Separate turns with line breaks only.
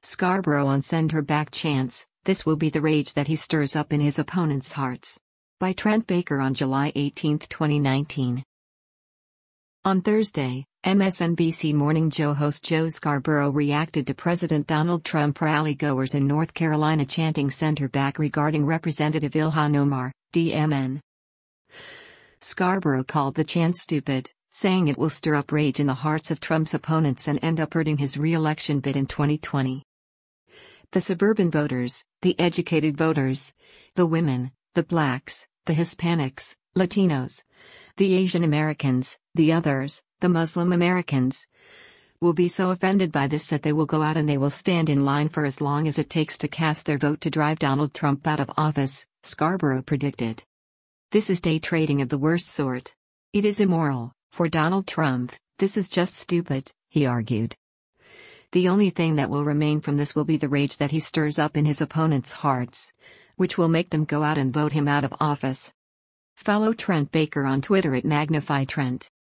Scarborough on Send Her Back chants, this will be the rage that he stirs up in his opponents' hearts. By Trent Baker on July 18, 2019. On Thursday, MSNBC Morning Joe host Joe Scarborough reacted to President Donald Trump rally-goers in North Carolina chanting Send Her Back regarding Representative Ilhan Omar, DMN. Scarborough called the chant stupid, saying it will stir up rage in the hearts of Trump's opponents and end up hurting his re-election bid in 2020. The suburban voters, the educated voters, the women, the blacks, the Hispanics, Latinos, the Asian Americans, the others, the Muslim Americans, will be so offended by this that they will go out and they will stand in line for as long as it takes to cast their vote to drive Donald Trump out of office, Scarborough predicted. This is day trading of the worst sort. It is immoral. For Donald Trump, this is just stupid, he argued. The only thing that will remain from this will be the rage that he stirs up in his opponents' hearts, which will make them go out and vote him out of office. Follow Trent Baker on Twitter at MagnifyTrent.